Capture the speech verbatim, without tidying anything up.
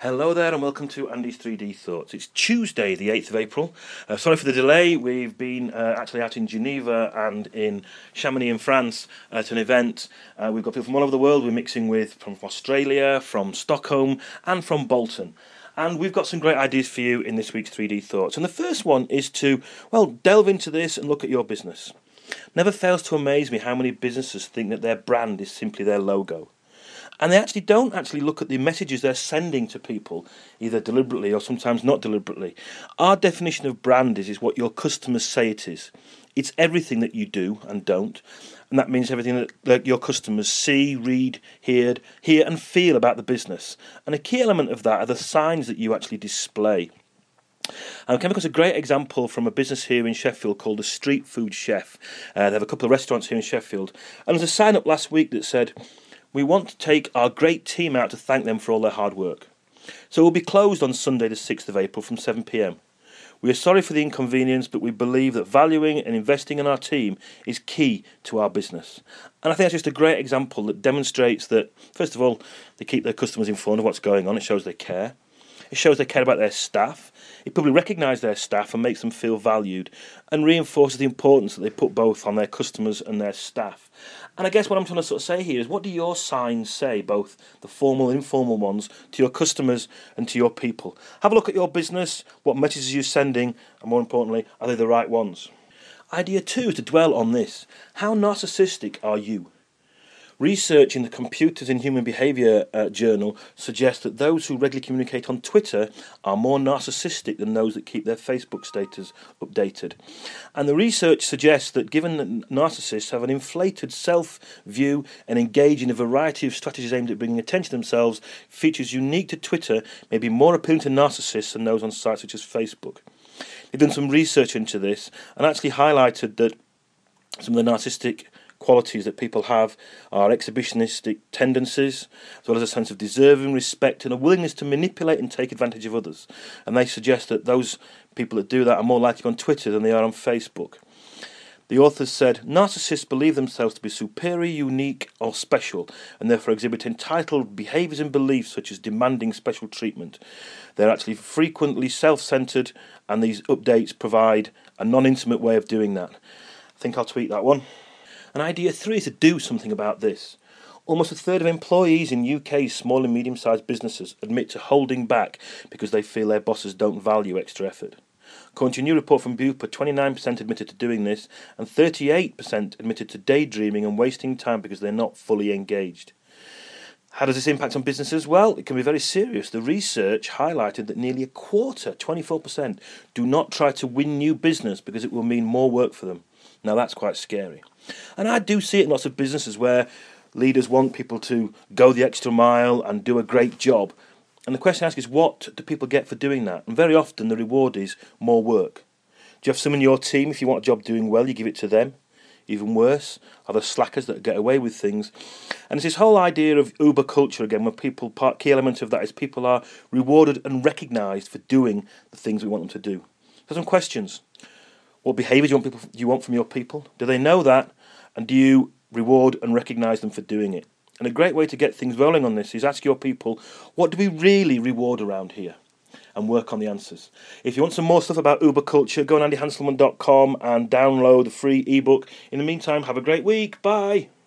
Hello there and welcome to Andy's three D Thoughts. It's Tuesday the eighth of April. Uh, sorry for the delay. We've been uh, actually out in Geneva and in Chamonix in France at an event. Uh, we've got people from all over the world. We're mixing with from Australia, from Stockholm and from Bolton. And we've got some great ideas for you in this week's three D Thoughts. And the first one is to, well, delve into this and look at your business. Never fails to amaze me how many businesses think that their brand is simply their logo. And they actually don't actually look at the messages they're sending to people, either deliberately or sometimes not deliberately. Our definition of brand is, is what your customers say it is. It's everything that you do and don't. And that means everything that, that your customers see, read, hear, hear and feel about the business. And a key element of that are the signs that you actually display. I came across a great example from a business here in Sheffield called the Street Food Chef. Uh, they have a couple of restaurants here in Sheffield. And there's a sign up last week that said, "We want to take our great team out to thank them for all their hard work. So we'll be closed on Sunday the sixth of April from seven p m. We are sorry for the inconvenience, but we believe that valuing and investing in our team is key to our business." And I think that's just a great example that demonstrates that, first of all, they keep their customers informed of what's going on. It shows they care. It shows they care about their staff. It probably recognises their staff and makes them feel valued and reinforces the importance that they put both on their customers and their staff. And I guess what I'm trying to sort of say here is, what do your signs say, both the formal and informal ones, to your customers and to your people? Have a look at your business, what messages you're sending, and more importantly, are they the right ones? Idea two is to dwell on this. How narcissistic are you? Research in the Computers in Human Behaviour uh, journal suggests that those who regularly communicate on Twitter are more narcissistic than those that keep their Facebook status updated. And the research suggests that given that narcissists have an inflated self-view and engage in a variety of strategies aimed at bringing attention to themselves, features unique to Twitter may be more appealing to narcissists than those on sites such as Facebook. They've done some research into this and actually highlighted that some of the narcissistic qualities that people have are exhibitionistic tendencies, as well as a sense of deserving respect and a willingness to manipulate and take advantage of others. And they suggest that those people that do that are more likely on Twitter than they are on Facebook. The authors said, narcissists believe themselves to be superior, unique or special, and therefore exhibit entitled behaviours and beliefs such as demanding special treatment. They're actually frequently self-centred, and these updates provide a non-intimate way of doing that. I think I'll tweet that one. And idea three is to do something about this. Almost a third of employees in U K's small and medium-sized businesses admit to holding back because they feel their bosses don't value extra effort. According to a new report from Bupa, twenty-nine percent admitted to doing this, and thirty-eight percent admitted to daydreaming and wasting time because they're not fully engaged. How does this impact on businesses? Well, it can be very serious. The research highlighted that nearly a quarter, twenty-four percent, do not try to win new business because it will mean more work for them. Now that's quite scary. And I do see it in lots of businesses where leaders want people to go the extra mile and do a great job. And the question I ask is, what do people get for doing that? And very often the reward is more work. Do you have some in your team, if you want a job doing well, you give it to them? Even worse, are the slackers that get away with things. And it's this whole idea of Uber culture again, where people, part key element of that is people are rewarded and recognised for doing the things we want them to do. So some questions. What behaviour do you want people? Do you want from your people? Do they know that? And do you reward and recognise them for doing it? And a great way to get things rolling on this is ask your people, what do we really reward around here? And work on the answers. If you want some more stuff about Uber culture, go on andy hanselman dot com and download the free ebook. In the meantime, have a great week. Bye.